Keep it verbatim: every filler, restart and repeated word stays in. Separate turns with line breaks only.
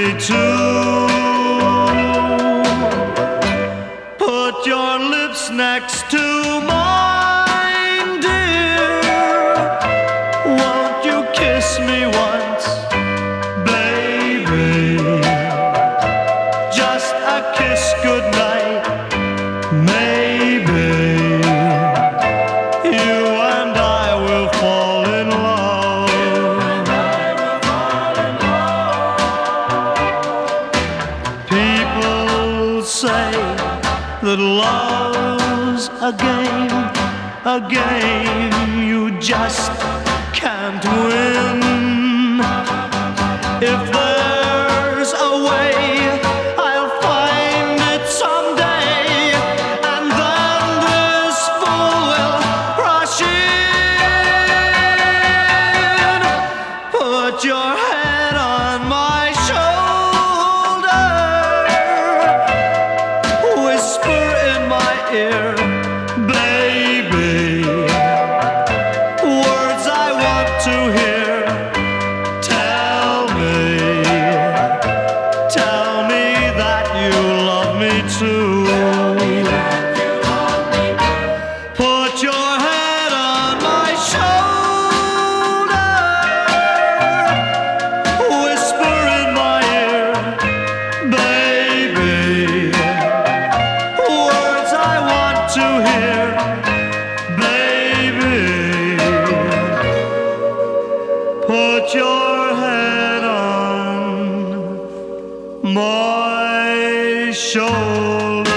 me too. Put your lips next to mine, dear. Won't you kiss me once, baby? Just a kiss goodnight, maybe. You and I will fall in love. People say that love's a game, a game you just can't win. If there's a way, I'll find it someday, and then this fool will rush in. Put your head on my shoulder, whisper in my ear, baby, words I want to hear. Tell me, tell me that you love me too. Put your head on my shoulder, whisper in my ear, baby, words I want to hear, baby. Put your head on my shoulder.